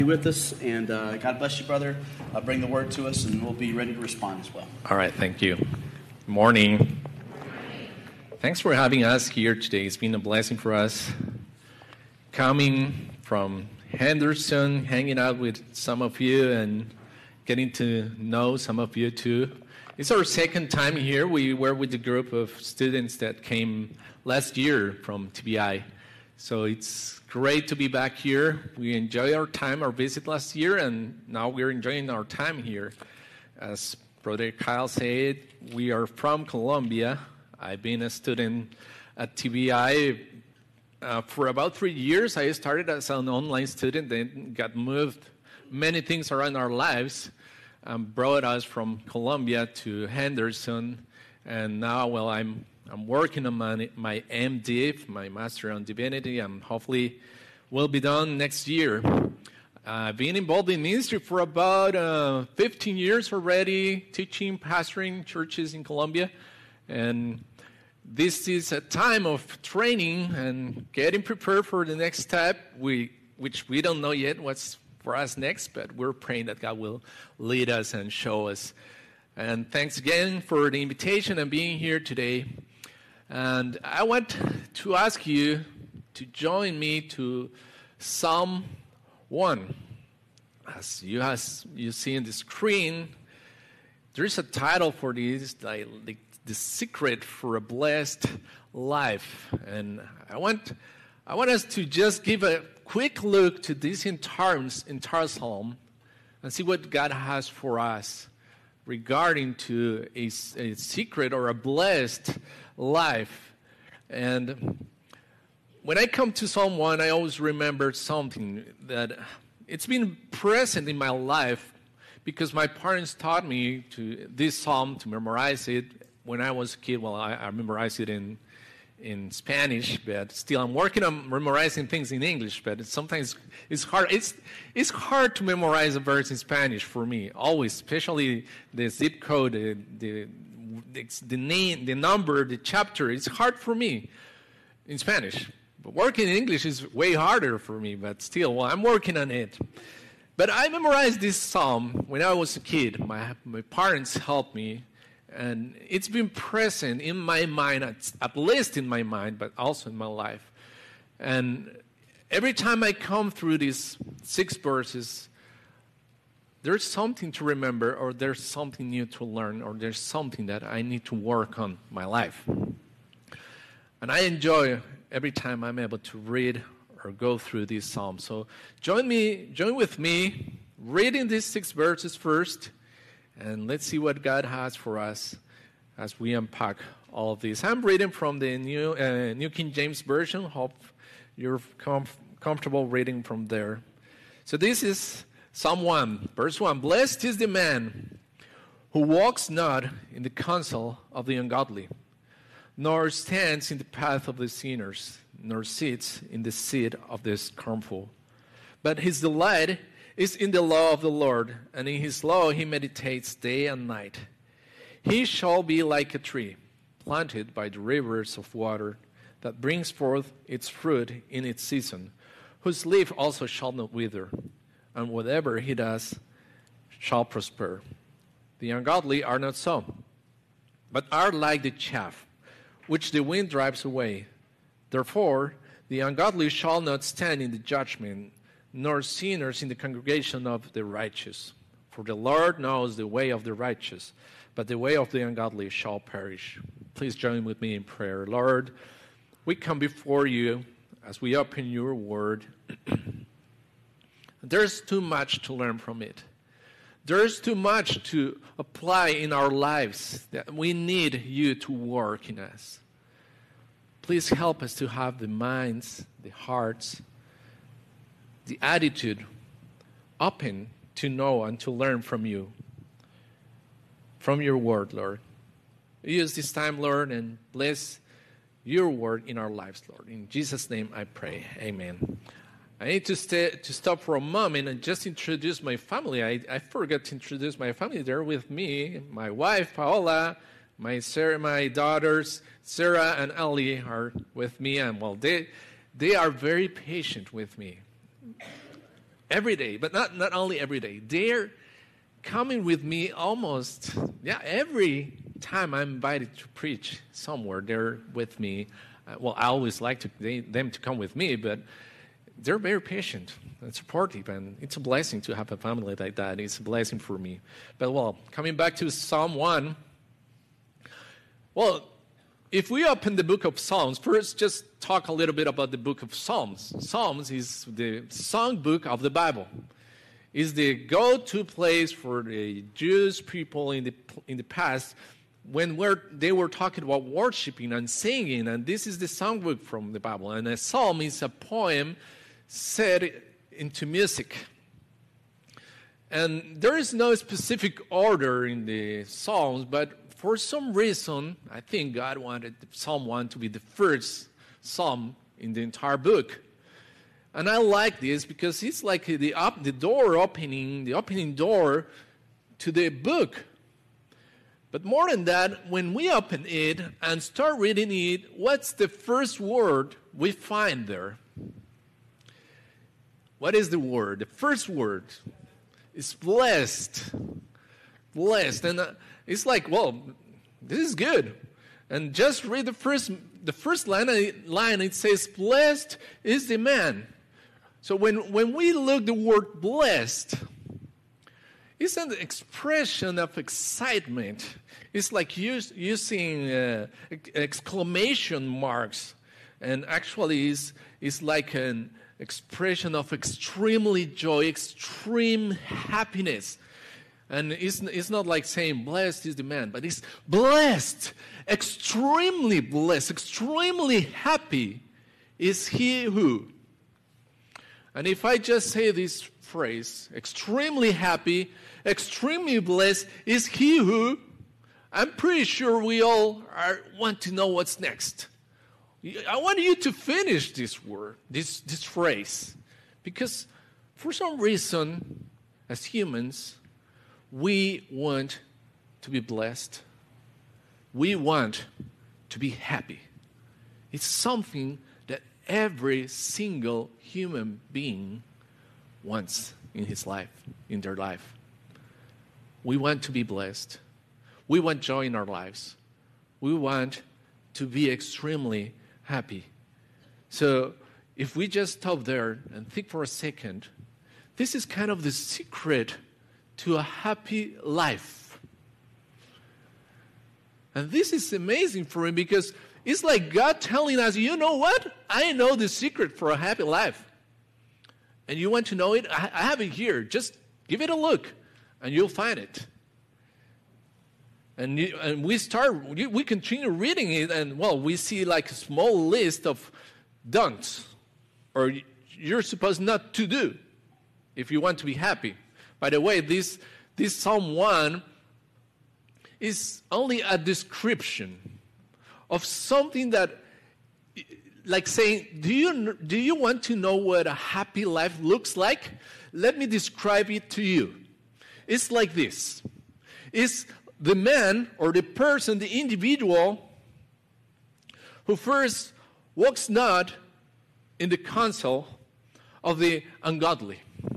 Be with us, and God bless you, brother. Bring the word to us, and we'll be ready to respond as well. All right, thank you. Good morning. Thanks for having us here today. It's been a blessing for us. Coming from Henderson, hanging out with some of you and getting to know some of you too. It's our second time here. We were with a group of students that came last year from TBI. So it's great to be back here. We enjoyed our visit last year, and now we're enjoying our time here. As Brother Kyle said, we are from Colombia. I've been a student at TBI for about 3 years. I started as an online student, then got moved many things around our lives, brought us from Colombia to Henderson, and now, I'm working on my MDiv, my Master in Divinity, and hopefully will be done next year. I've been involved in ministry for about 15 years already, teaching, pastoring churches in Colombia, and this is a time of training and getting prepared for the next step, which we don't know yet what's for us next, but we're praying that God will lead us and show us. And thanks again for the invitation and being here today. And I want to ask you to join me to Psalm 1. As you see on the screen, there is a title for this, like the secret for a blessed life. And I want us to just give a quick look to this entire psalm and see what God has for us regarding to a secret or a blessed life. And when I come to Psalm 1, I always remember something that it's been present in my life because my parents taught me this psalm to memorize it when I was a kid. Well, I memorized it in Spanish, but still I'm working on memorizing things in English, but sometimes it's hard. It's hard to memorize a verse in Spanish for me, always, especially the zip code, the name, the number, the chapter. It's hard for me in Spanish. But working in English is way harder for me, but still, I'm working on it. But I memorized this psalm when I was a kid. My parents helped me. And it's been present in my mind, at least in my mind, but also in my life. And every time I come through these 6 verses, there's something to remember, or there's something new to learn, or there's something that I need to work on in my life. And I enjoy every time I'm able to read or go through these psalms. So join with me, reading these 6 verses first. And let's see what God has for us as we unpack all of this. I'm reading from the New King James Version. Hope you're comfortable reading from there. So this is Psalm 1, verse 1. Blessed is the man who walks not in the counsel of the ungodly, nor stands in the path of the sinners, nor sits in the seat of the scornful. But his delight is in the law of the Lord, and in his law he meditates day and night. He shall be like a tree planted by the rivers of water, that brings forth its fruit in its season, whose leaf also shall not wither, and whatever he does shall prosper. The ungodly are not so, but are like the chaff, which the wind drives away. Therefore the ungodly shall not stand in the judgment, nor sinners in the congregation of the righteous. For the Lord knows the way of the righteous, but the way of the ungodly shall perish. Please join with me in prayer. Lord, we come before you as we open your word. There's too much to learn from it. There's too much to apply in our lives that we need you to work in us. Please help us to have the minds, the hearts, the attitude open to know and to learn from you, from your word, Lord. Use this time, Lord, and bless your word in our lives, Lord. In Jesus' name I pray. Amen. I need to stop for a moment and just introduce my family. I forgot to introduce my family. They're with me. My wife, Paola, my daughters, Sarah and Ellie are with me. And well, they are very patient with me. every day, but not only every day. They're coming with me almost, every time I'm invited to preach somewhere, they're with me. Well, I always like them to come with me, but they're very patient and supportive, and it's a blessing to have a family like that. It's a blessing for me. But, well, coming back to Psalm 1, well, if we open the book of Psalms, first just talk a little bit about the book of Psalms. Psalms is the songbook of the Bible. It's the go-to place for the Jewish people in the past when they were talking about worshiping and singing, and this is the songbook from the Bible. And a psalm is a poem set into music. And there is no specific order in the psalms, but for some reason, I think God wanted Psalm 1 to be the first psalm in the entire book. And I like this because it's like the opening door to the book. But more than that, when we open it and start reading it, what's the first word we find there? What is the word? The first word is blessed. Blessed. And it's like, well, this is good. And just read the first line, it says, blessed is the man. So when we look the word blessed, it's an expression of excitement. It's like using exclamation marks. And actually it's like an expression of extremely joy, extreme happiness. And it's not like saying blessed is the man, but it's blessed, extremely happy is he who. And if I just say this phrase, extremely happy, extremely blessed is he who, I'm pretty sure we all want to know what's next. I want you to finish this word, this phrase, because for some reason, as humans, we want to be blessed. We want to be happy. It's something that every single human being wants in his life, in their life. We want to be blessed. We want joy in our lives. We want to be extremely happy. So if we just stop there and think for a second, this is kind of the secret to a happy life. And this is amazing for me because it's like God telling us, you know what? I know the secret for a happy life. And you want to know it? I have it here. Just give it a look and you'll find it. And we continue reading it, and well, we see like a small list of don'ts, or you're supposed not to do if you want to be happy. By the way, this Psalm 1 is only a description of something that, like saying, do you want to know what a happy life looks like? Let me describe it to you. It's like this. It's the man or the person, the individual, who first walks not in the counsel of the ungodly.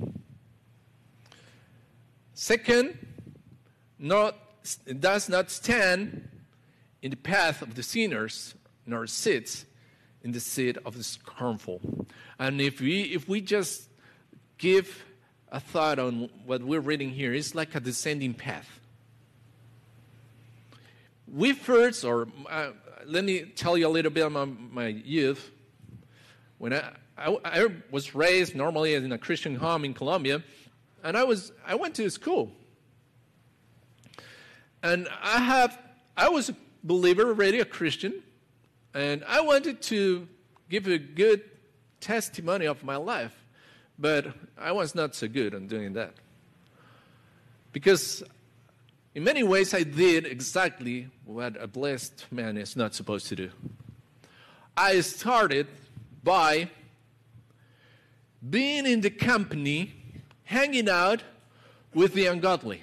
Second, does not stand in the path of the sinners, nor sits in the seat of the scornful. And if we just give a thought on what we're reading here, it's like a descending path. We first, let me tell you a little bit about my youth. When I was raised normally in a Christian home in Colombia, and I went to school. And I was a believer, already a Christian, and I wanted to give a good testimony of my life, but I was not so good on doing that. Because in many ways, I did exactly what a blessed man is not supposed to do. I started by being in the company, hanging out with the ungodly.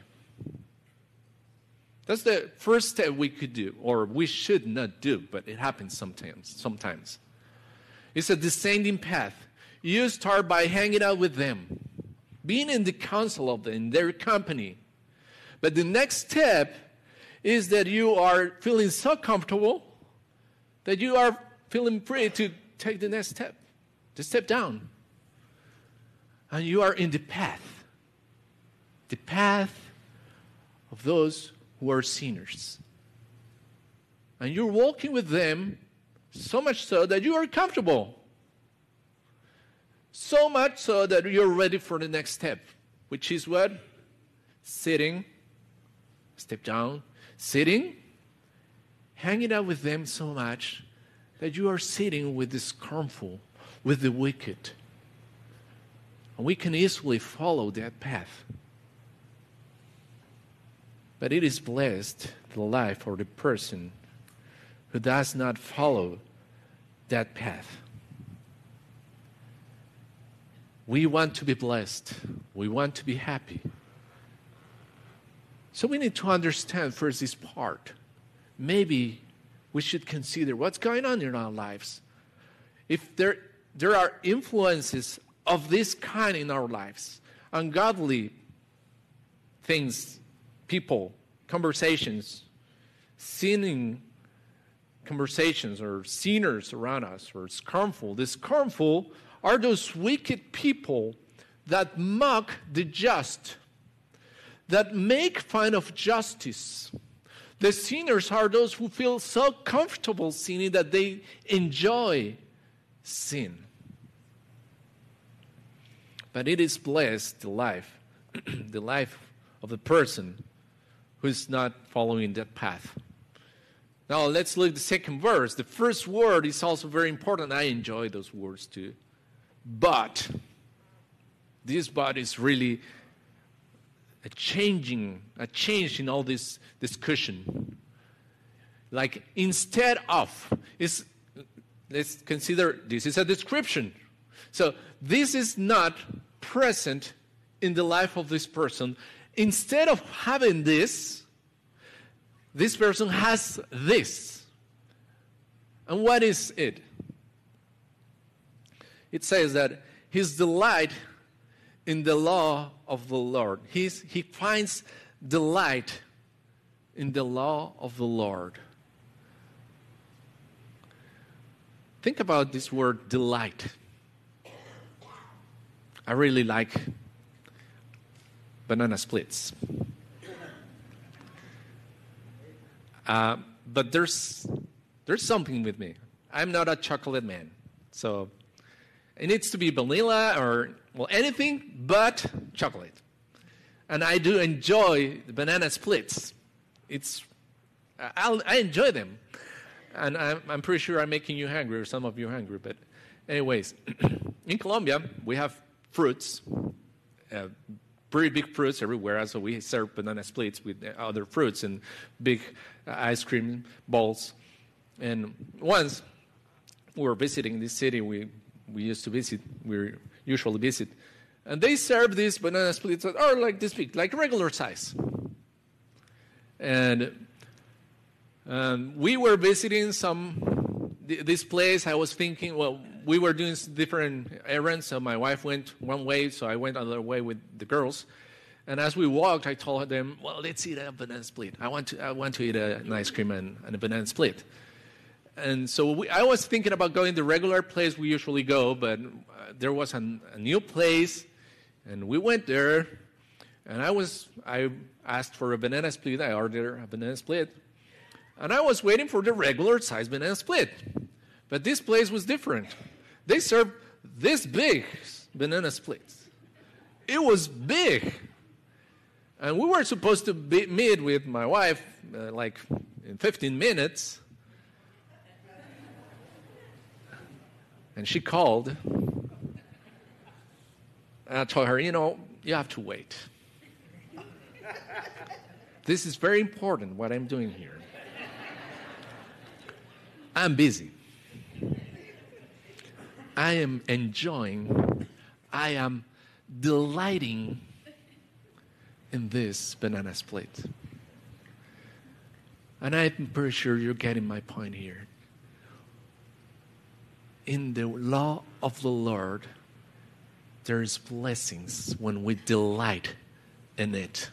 That's the first step we could do, or we should not do, but it happens sometimes. It's a descending path. You start by hanging out with them. being in the council of them, in their company. But the next step is that you are feeling so comfortable that you are feeling free to take the next step, to step down. And you are in the path of those who are sinners. And you're walking with them so much so that you are comfortable. So much so that you're ready for the next step, which is what? Sitting, step down, sitting, hanging out with them so much that you are sitting with the scornful, with the wicked. And we can easily follow that path. But it is blessed, the life or the person who does not follow that path. We want to be blessed. We want to be happy. So we need to understand first this part. Maybe we should consider what's going on in our lives. If there are influences of this kind in our lives, ungodly things, people, conversations, sinning conversations, or sinners around us, or scornful. The scornful are those wicked people that mock the just, that make fun of justice. The sinners are those who feel so comfortable sinning that they enjoy sin. But it is blessed, the life of the person who is not following that path. Now let's look at the second verse. The first word is also very important. I enjoy those words too. But. This but is really a change in all this discussion. Like instead of, let's consider this is a description. So this is not present in the life of this person. Instead of having this person has this. And what is it? It says that his delight in the law of the Lord. He finds delight in the law of the Lord. Think about this word delight. I really like banana splits. But there's something with me. I'm not a chocolate man. So it needs to be vanilla or anything but chocolate. And I do enjoy the banana splits. I enjoy them. And I'm pretty sure I'm making you hungry, or some of you hungry. But anyways, in Colombia, we have fruits, pretty big fruits everywhere. So we serve banana splits with other fruits and big ice cream balls. And once we were visiting this city, we used to visit, we usually visit, and they serve these banana splits that are like this big, like regular size. And we were visiting this place. I was thinking, we were doing different errands, so my wife went one way, so I went another way with the girls. And as we walked, I told them, let's eat a banana split. I want to eat an ice cream and a banana split. And so I was thinking about going to the regular place we usually go, but there was a new place, and we went there, and I asked for a banana split. I ordered a banana split, and I was waiting for the regular size banana split. But this place was different. They served this big banana splits. It was big. And we were supposed to meet with my wife like in 15 minutes. And she called. And I told her, you have to wait. This is very important, what I'm doing here. I'm busy. I am enjoying, I am delighting in this banana split. And I'm pretty sure you're getting my point here. In the law of the Lord, there's blessings when we delight in it.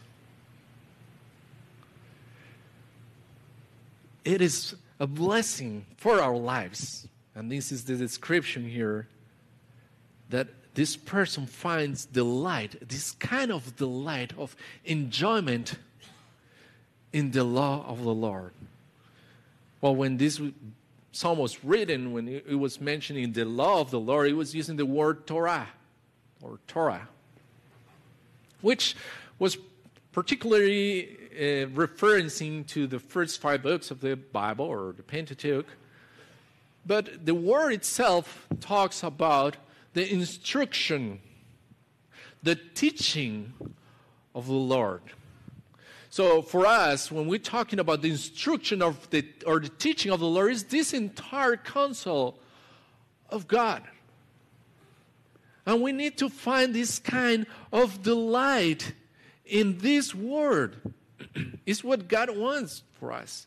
It is a blessing for our lives. And this is the description here, that this person finds delight, this kind of delight of enjoyment in the law of the Lord. Well, when this psalm was written, when it was mentioning the law of the Lord, it was using the word Torah, or Torah, which was particularly referencing to the first 5 books of the Bible, or the Pentateuch. But the word itself talks about the instruction, the teaching of the Lord. So for us, when we're talking about the instruction of the teaching of the Lord, is this entire counsel of God. And we need to find this kind of delight in this word. It's what God wants for us.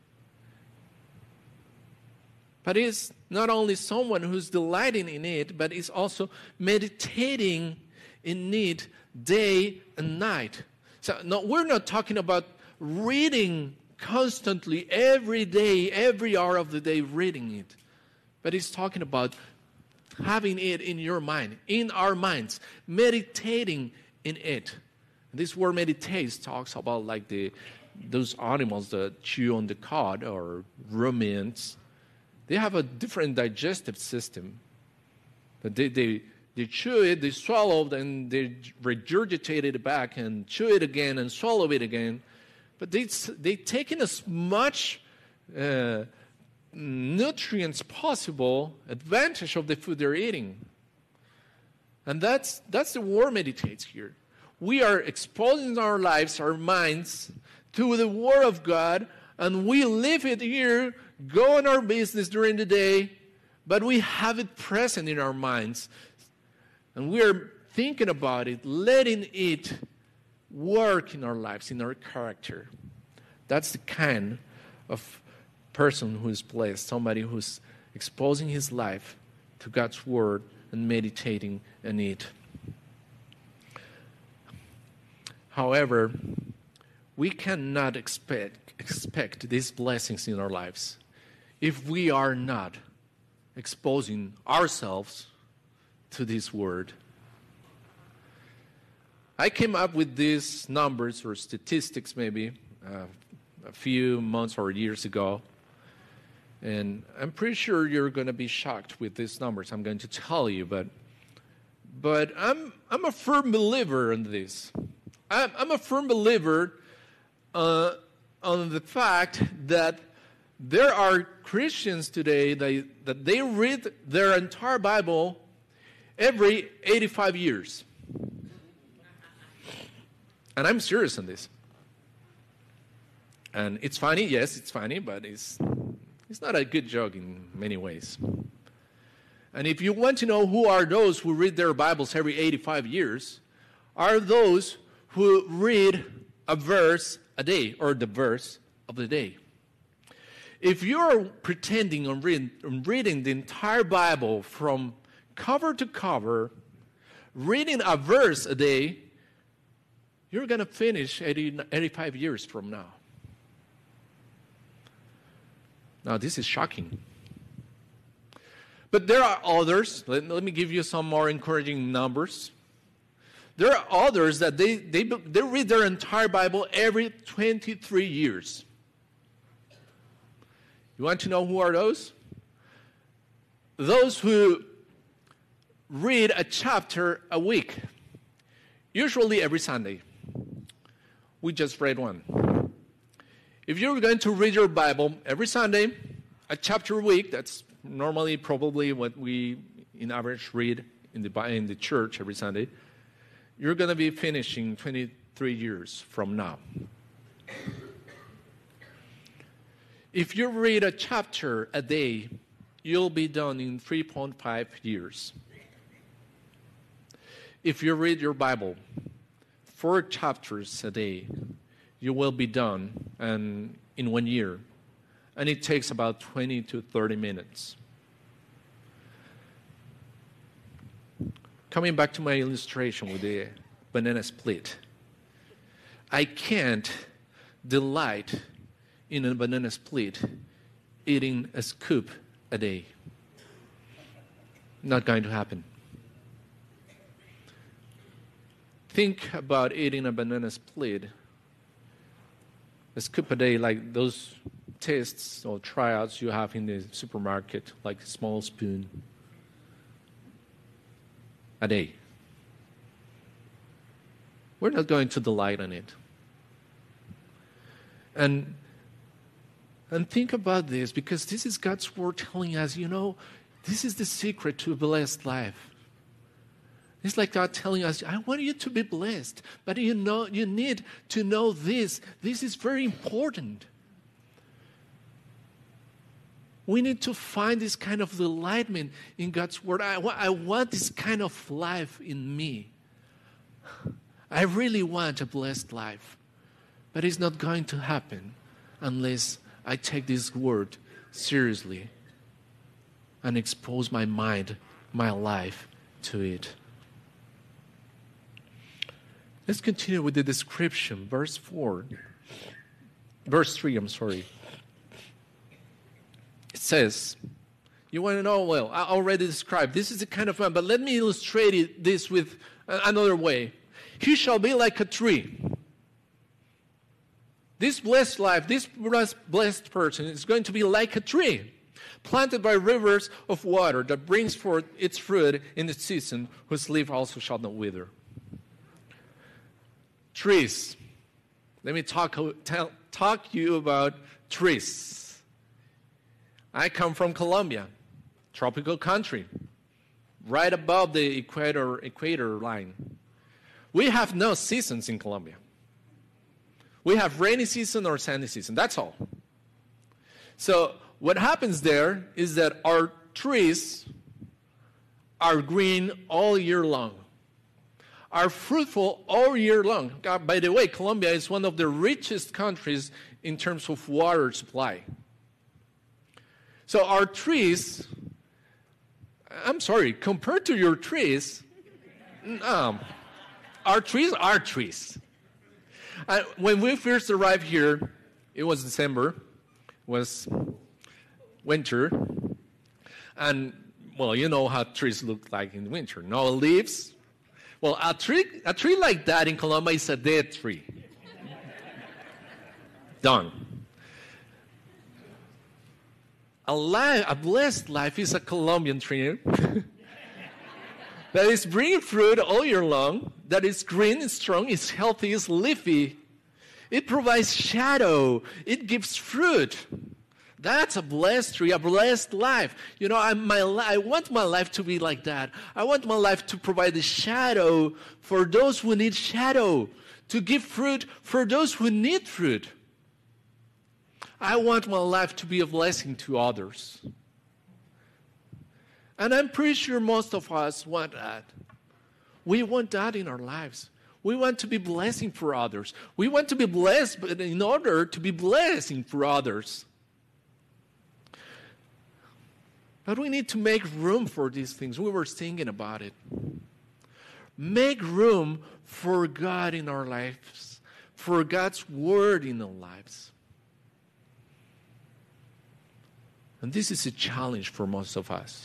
But it's not only someone who's delighting in it, but it's also meditating in it day and night. So no, we're not talking about reading constantly, every day, every hour of the day, reading it. But it's talking about having it in your mind, in our minds, meditating in it. This word meditate talks about like those animals that chew on the cud, or ruminants. They have a different digestive system. But they chew it, they swallow it, and they regurgitate it back and chew it again and swallow it again. But they take in as much nutrients possible, advantage of the food they're eating. And that's the word meditates here. We are exposing our lives, our minds, to the Word of God, and we live it here, go on our business during the day, but we have it present in our minds. And we are thinking about it, letting it work in our lives, in our character. That's the kind of person who is blessed, somebody who's exposing his life to God's Word and meditating in it. However, we cannot expect these blessings in our lives if we are not exposing ourselves to this word. I came up with these numbers or statistics maybe a few months or years ago, and I'm pretty sure you're going to be shocked with these numbers I'm going to tell you, but I'm a firm believer in this. I'm a firm believer on the fact that there are Christians today that they read their entire Bible every 85 years. And I'm serious on this. And it's funny, yes, it's funny, but it's not a good joke in many ways. And if you want to know who are those who read their Bibles every 85 years, are those who read a verse a day, or the verse of the day. If you're pretending on reading the entire Bible from cover to cover, reading a verse a day, you're going to finish 85 years from now. Now, this is shocking. But there are others. Let me give you some more encouraging numbers. There are others that they read their entire Bible every 23 years. You want to know who are those? Those who read a chapter a week, usually every Sunday. We just read one. If you're going to read your Bible every Sunday, a chapter a week, that's normally probably what we, in average, read in the church every Sunday, you're going to be finishing 23 years from now. If you read a chapter a day, you'll be done in 3.5 years. If you read your Bible 4 chapters a day, you will be done in 1 year. And it takes about 20 to 30 minutes. Coming back to my illustration with the banana split, I can't delight in a banana split eating a scoop a day. Not going to happen. Think about eating a banana split, a scoop a day, like those tests or tryouts you have in the supermarket, like a small spoon a day. We're not going to delight in it. And think about this, because this is God's word telling us, this is the secret to a blessed life. It's like God telling us, I want you to be blessed, but you need to know this. This is very important. We need to find this kind of delightment in God's word. I want this kind of life in me. I really want a blessed life. But it's not going to happen unless I take this word seriously and expose my mind, my life to it. Let's continue with the description. Verse 3, It says, you want to know, well, I already described, this is the kind of man, but let me illustrate this with another way. He shall be like a tree. This blessed life, this blessed person is going to be like a tree, planted by rivers of water that brings forth its fruit in its season, whose leaf also shall not wither. Trees. Let me talk you about trees. I come from Colombia, tropical country, right above the equator line. We have no seasons in Colombia. We have rainy season or sunny season. That's all. So what happens there is that our trees are green all year long, are fruitful all year long. By the way, Colombia is one of the richest countries in terms of water supply. So our trees, compared to your trees, our trees are trees. When we first arrived here, it was December, was winter, and, well, you know how trees look like in winter. No leaves. Well, a tree like that in Colombia is a dead tree. Done. A blessed life is a Colombian tree that is bringing fruit all year long, that is green, is strong, is healthy, is leafy. It provides shadow. It gives fruit. That's a blessed tree, a blessed life. I want my life to be like that. I want my life to provide the shadow for those who need shadow, to give fruit for those who need fruit. I want my life to be a blessing to others. And I'm pretty sure most of us want that. We want that in our lives. We want to be blessing for others. We want to be blessed, but in order to be blessing for others. But we need to make room for these things. We were thinking about it. Make room for God in our lives, for God's word in our lives. And this is a challenge for most of us.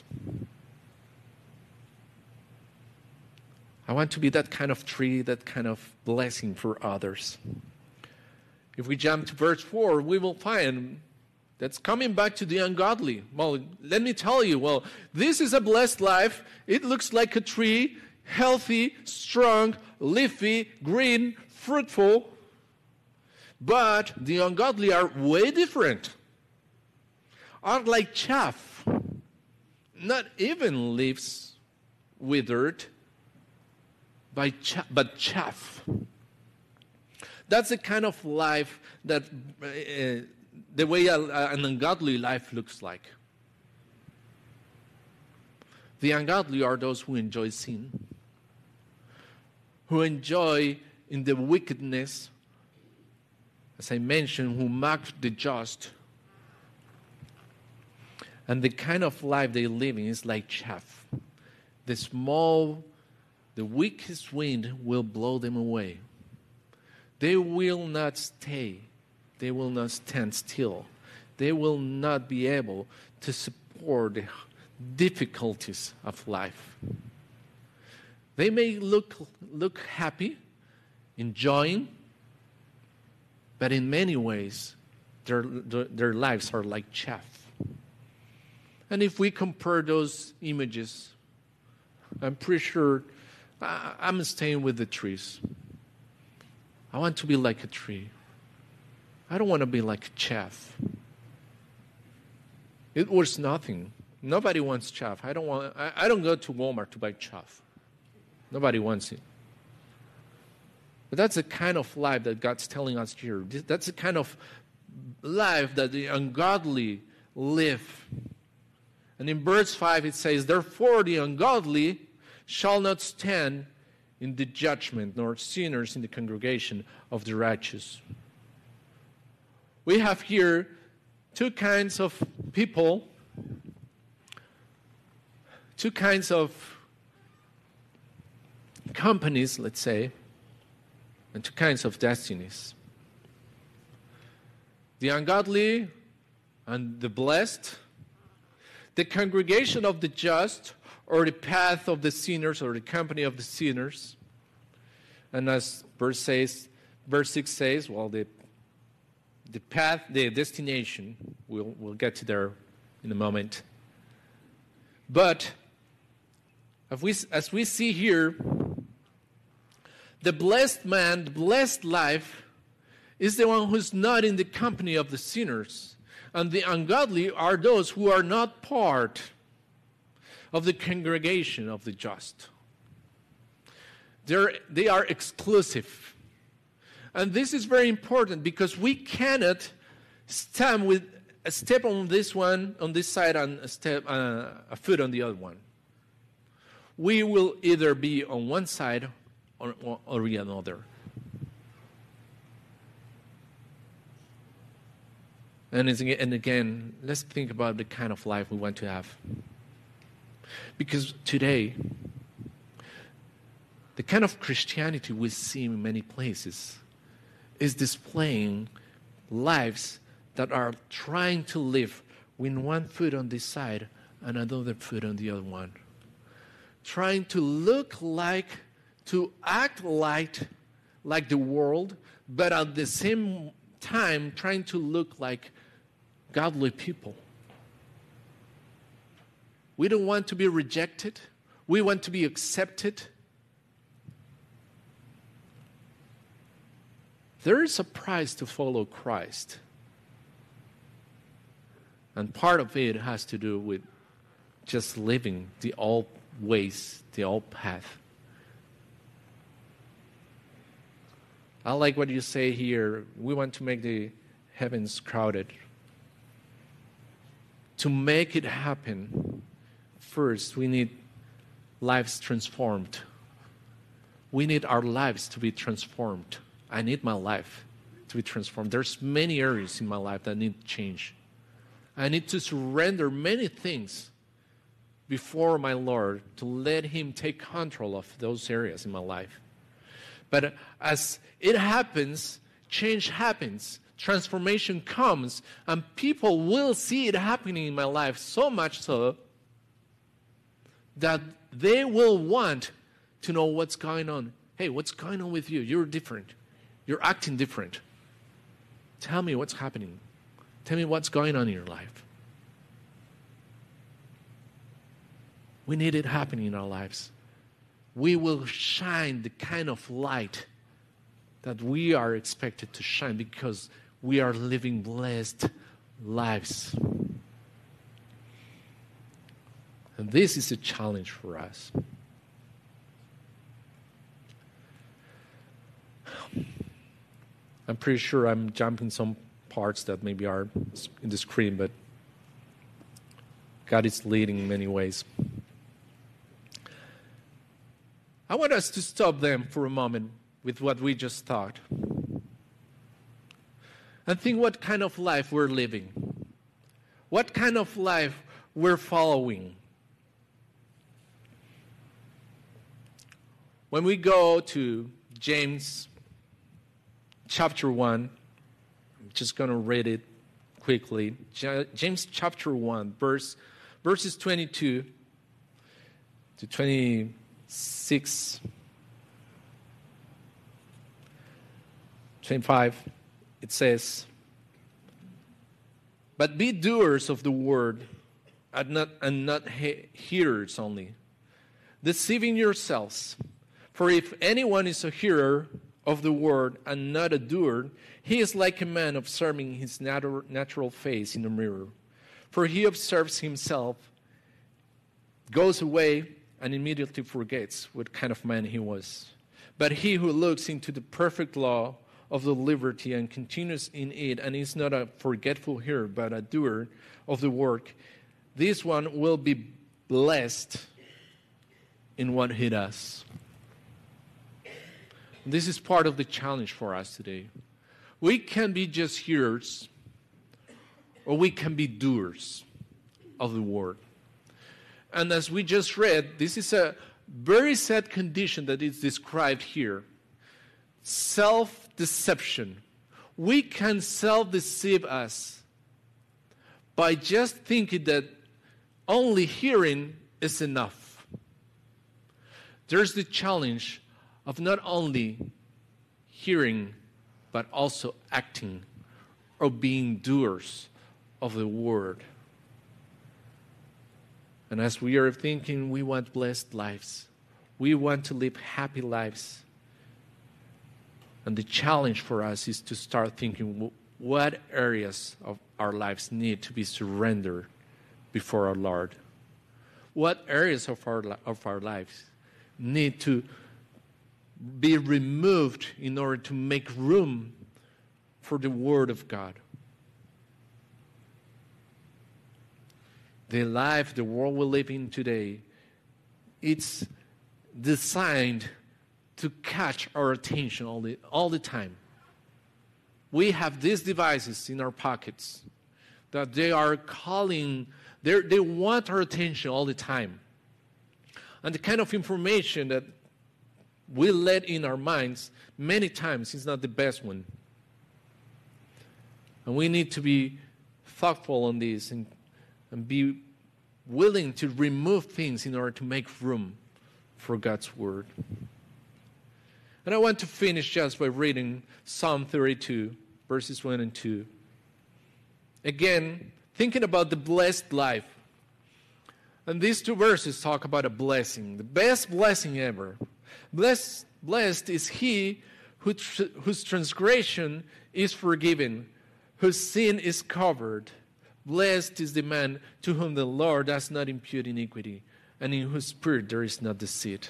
I want to be that kind of tree, that kind of blessing for others. If we jump to verse 4, we will find that's coming back to the ungodly. Well, let me tell you, this is a blessed life. It looks like a tree, healthy, strong, leafy, green, fruitful. But the ungodly are way different. Are like chaff, not even leaves withered, but chaff. That's the kind of life that the way an ungodly life looks like. The ungodly are those who enjoy sin, who enjoy in the wickedness, as I mentioned, who mock the just. And the kind of life they live in is like chaff. The small the weakest wind will blow them away. They will not stay. They will not stand still. They will not be able to support the difficulties of life. They may look happy, enjoying, but in many ways, their lives are like chaff. And if we compare those images, I'm pretty sure I'm staying with the trees. I want to be like a tree. I don't want to be like chaff. It was nothing. Nobody wants chaff. I don't go to Walmart to buy chaff. Nobody wants it. But that's the kind of life that God's telling us here. That's the kind of life that the ungodly live. And in verse 5 it says, "Therefore the ungodly shall not stand in the judgment, nor sinners in the congregation of the righteous." We have here two kinds of people, two kinds of companies, let's say, and two kinds of destinies. The ungodly and the blessed, the congregation of the just, or the path of the sinners, or the company of the sinners. And as verse 6 says, well, the path, the destination, we'll get to there in a moment. But as we see here, the blessed man, the blessed life, is the one who's not in the company of the sinners. And the ungodly are those who are not part of the congregation of the just. They are exclusive. And this is very important because we cannot step on this one, on this side, and a foot on the other one. We will either be on one side or the other. And again, let's think about the kind of life we want to have. Because today, the kind of Christianity we see in many places is displaying lives that are trying to live with one foot on this side and another foot on the other one. Trying to look like, to act like the world, but at the same time trying to look like godly people. We don't want to be rejected. We want to be accepted. There is a price to follow Christ. And part of it has to do with just living the old ways, the old path. I like what you say here. We want to make the heavens crowded. To make it happen, first we need lives transformed. We need our lives to be transformed. I need my life to be transformed. There's many areas in my life that need change. I need to surrender many things before my Lord to let Him take control of those areas in my life. But as it happens, change happens, transformation comes, and people will see it happening in my life so much so that they will want to know what's going on. Hey, what's going on with you? You're different. You're acting different. Tell me what's happening. Tell me what's going on in your life. We need it happening in our lives. We will shine the kind of light that we are expected to shine because we are living blessed lives. And this is a challenge for us. I'm pretty sure I'm jumping some parts that maybe are in the screen, but God is leading in many ways. I want us to stop them for a moment with what we just thought and think what kind of life we're living, what kind of life we're following. When we go to James chapter 1, I'm just going to read it quickly. James chapter 1, verses 22 to 26, 25, it says, "But be doers of the word, and not hearers only, deceiving yourselves. For if anyone is a hearer of the word and not a doer, he is like a man observing his natural face in a mirror. For he observes himself, goes away, and immediately forgets what kind of man he was. But he who looks into the perfect law of the liberty and continues in it, and is not a forgetful hearer, but a doer of the work, this one will be blessed in what he does." This is part of the challenge for us today. We can be just hearers, or we can be doers of the word. And as we just read, this is a very sad condition that is described here. Self-deception. We can self-deceive us by just thinking that only hearing is enough. There's the challenge of not only hearing, but also acting or being doers of the word. And as we are thinking we want blessed lives, we want to live happy lives, and the challenge for us is to start thinking what areas of our lives need to be surrendered before our Lord. What areas of our lives need to be removed in order to make room for the Word of God. The life, the world we live in today, it's designed to catch our attention all the time. We have these devices in our pockets that they are calling, they want our attention all the time. And the kind of information that we let in our minds many times is not the best one. And we need to be thoughtful on this and be willing to remove things in order to make room for God's Word. And I want to finish just by reading Psalm 32, verses 1 and 2. Again, thinking about the blessed life. And these two verses talk about a blessing, the best blessing ever. Blessed is he whose transgression is forgiven, whose sin is covered. Blessed is the man to whom the Lord does not impute iniquity, and in whose spirit there is not deceit.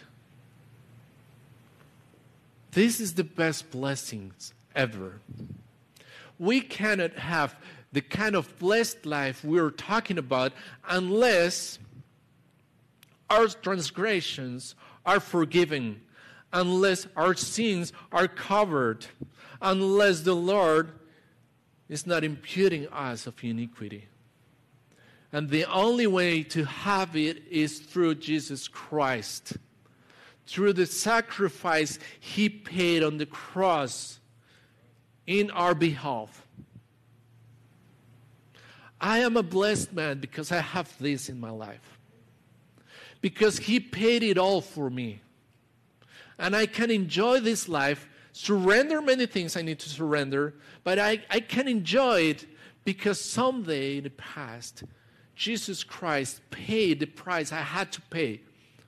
This is the best blessings ever. We cannot have the kind of blessed life we're talking about unless our transgressions are forgiven, unless our sins are covered, unless the Lord is not imputing us of iniquity. And the only way to have it is through Jesus Christ, through the sacrifice He paid on the cross in our behalf. I am a blessed man because I have this in my life. Because He paid it all for me. And I can enjoy this life, surrender many things I need to surrender, but I can enjoy it because someday in the past, Jesus Christ paid the price I had to pay.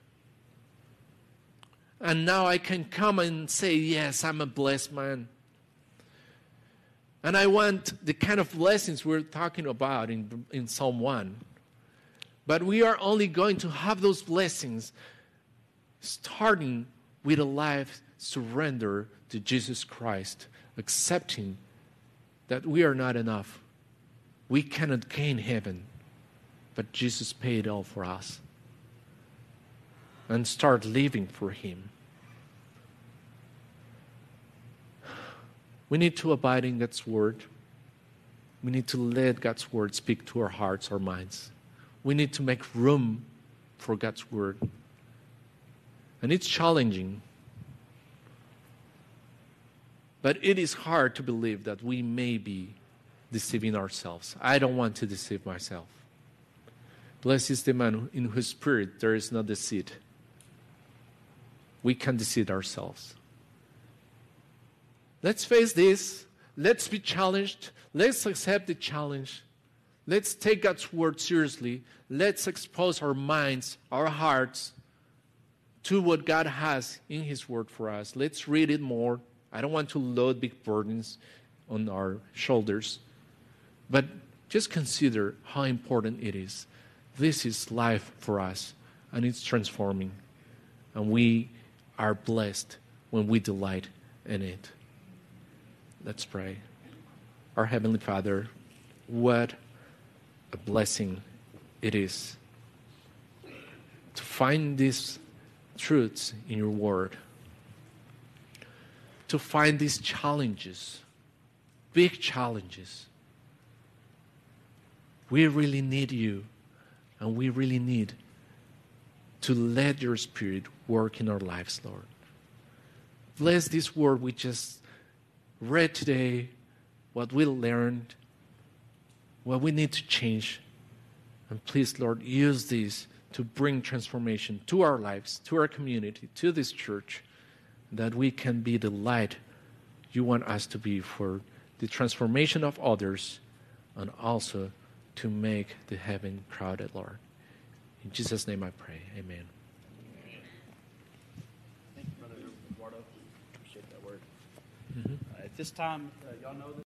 And now I can come and say, yes, I'm a blessed man. And I want the kind of blessings we're talking about in Psalm 1. But we are only going to have those blessings starting with a life surrender to Jesus Christ, accepting that we are not enough. We cannot gain heaven, but Jesus paid all for us. And start living for Him. We need to abide in God's Word. We need to let God's Word speak to our hearts, our minds. We need to make room for God's Word. And it's challenging But it is hard to believe that we may be deceiving ourselves. I don't want to deceive myself. Blessed is the man in whose spirit there is no deceit. We can deceive ourselves. Let's face this. Let's be challenged. Let's accept the challenge. Let's take God's word seriously. Let's expose our minds, our hearts, to what God has in His word for us. Let's read it more. I don't want to load big burdens on our shoulders. But just consider how important it is. This is life for us, and it's transforming. And we are blessed when we delight in it. Let's pray. Our Heavenly Father, what a blessing it is to find these truths in your word, to find these challenges, big challenges. We really need you, and we really need to let your Spirit work in our lives, Lord. Bless this word we just read today, what we learned, what we need to change. And please, Lord, use this to bring transformation to our lives, to our community, to this church, that we can be the light you want us to be for the transformation of others and also to make the heaven crowded, Lord. In Jesus' name I pray. Amen. Thank you, Brother Eduardo. Appreciate that word. At this time, y'all know that.